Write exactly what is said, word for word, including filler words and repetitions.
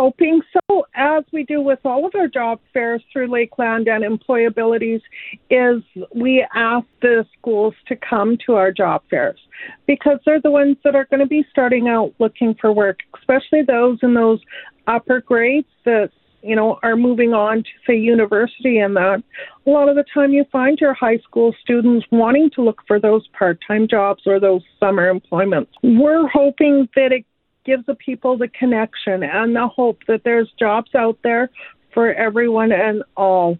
hoping so, as we do with all of our job fairs through Lakeland and Employabilities, is we ask the schools to come to our job fairs because they're the ones that are going to be starting out looking for work, especially those in those upper grades that, you know, are moving on to, say, university and that. A lot of the time you find your high school students wanting to look for those part-time jobs or those summer employments. We're hoping that it gives the people the connection and the hope that there's jobs out there for everyone and all.